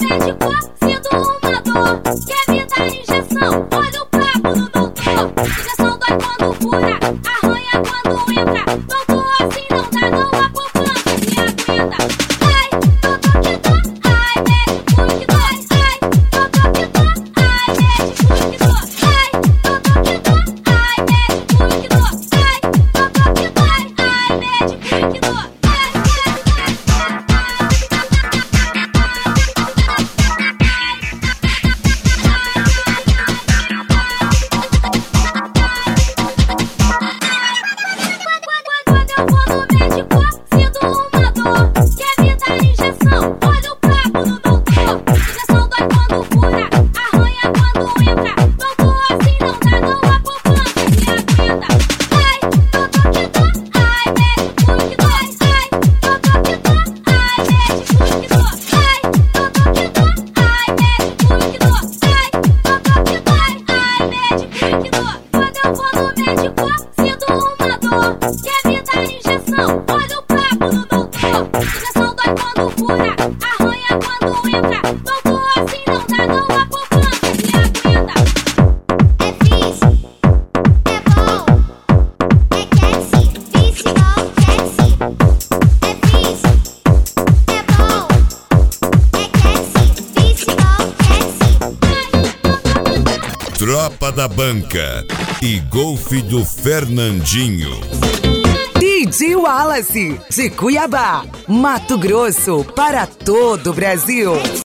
médico, sinto uma dor. Quer me dar injeção? Olha o papo do doutor. Injeção dói quando fura, arranha quando entra. Doutor, assim não dá, não há poupança que aguenta. Ai, doutor que dor, ai, médico que dói. Ai, doutor que dor, ai, médico que dói. Ai, doutor que dor, ai, médico que dói. Ai, doutor que dói, ai, médico que dói. Quando eu vou no médico, sinto uma dor. Quer me dar injeção? Olha o papo do doutor. Injeção dói quando fura, arranha quando entra. Doutor, assim não dá, não há poupança que aguenta. Ai, doutor que dor, ai, médico que dói. Ai, doutor que dor, ai, médico que dói. Ai, doutor que dor, ai, médico que dói. Ai, doutor que dói, ai, médico que dói. Quando eu vou no médico, sinto uma dor. Quer me dar injeção? Olha o papo do doutor. Injeção dói quando fura, arranha quando entra. Doutor, assim não dá, não há poupança que aguenta. É fixe, é bom, é catchy, fixe igual catchy. É fixe, é bom, é catchy, fixe igual catchy. Tropa da Banca e Golfe do Fernandinho. DJ Wallace, de Cuiabá, Mato Grosso, para todo o Brasil.